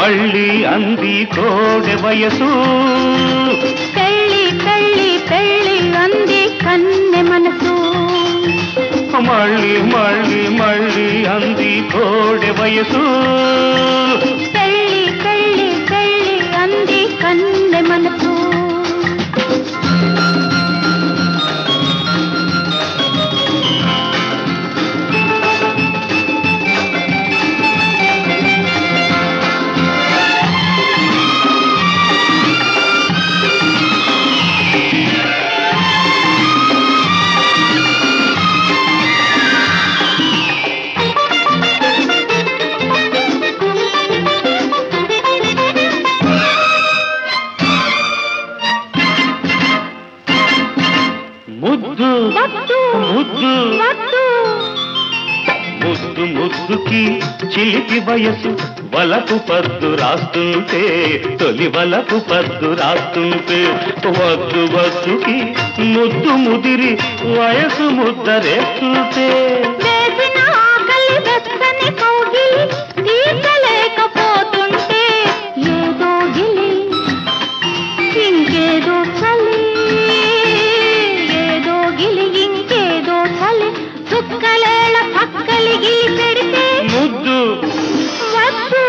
మళ్ళీ అంది కోడె వయసు. పెళ్ళి పెళ్ళి పెళ్ళి అంది కన్నె మనసు. మళ్ళీ మళ్ళీ మళ్ళీ అంది కోడె వయసు. పెళ్ళి పెళ్ళి పెళ్ళి అంది కన్నె మనసు. ముద్దు ముద్దు ముద్దు ముద్దుకి చిలిపి వయసు వలపు పద్దు రాస్తుంటే, తొలి వలపు పద్దు రాస్తుంటే, వద్దు వద్దుకి ముద్దు ముదిరి వయసు ముద్దరేస్తుంటే, తీర్చలేకపోతుంటే ఏదో గిలి ఇంకేదో చలి, ఏదో గిలి ఇంకేదో చలి, చుక్కలేళ పక్కలి గిలి పెడితే ముద్దు వద్దు.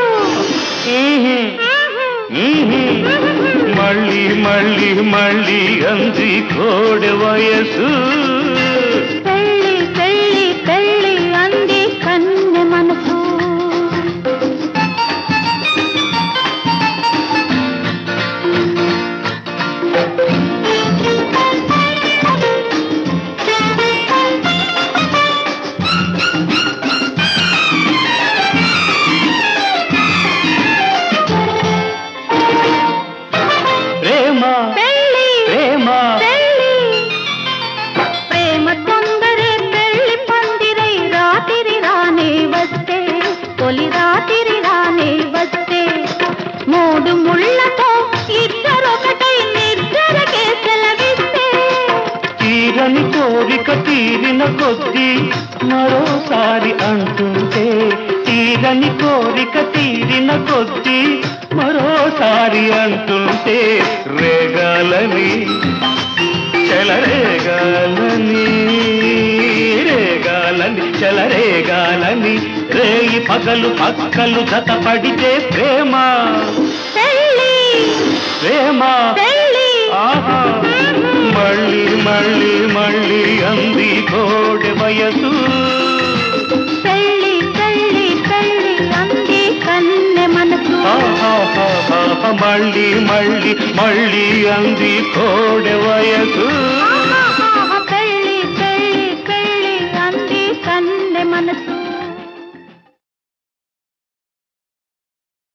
మళ్ళీ మళ్ళీ మళ్ళీ అంది కోడె వయసు. పెళ్ళి పెళ్ళి పెళ్ళి అంది కన్నె మనసు. ప్రేమ ప్రేమ ప్రేమ తొందరే పెళ్లి పందిరై రాత్రి రానే వస్తే, తొలి రాత్రి రానే వస్తే, మూడు ముళ్ళతో ఇద్దరొకటై నిద్రకే సెలవిస్తే, తీరని కోరిక తీరిన కొద్దీ మరోసారి అంటుంటే, తీరని కోరిక తీరిన కొద్దీ మరోసారి అంటుంటే, రేగాలని చెలరేగాలని రేగాలని చెలరేగాలని రేయి పగలు పక్కలు జత పడితే ప్రేమ పెళ్ళి ప్రేమ పెళ్ళి ఆహా. మళ్ళీ మళ్ళీ మళ్ళీ అంది కోడె వయసు. పెళ్ళి పెళ్ళి పెళ్ళి అంది కన్నె మనసు. మళ్ళీ మళ్ళీ మళ్ళీ అంది కోడె వయసు.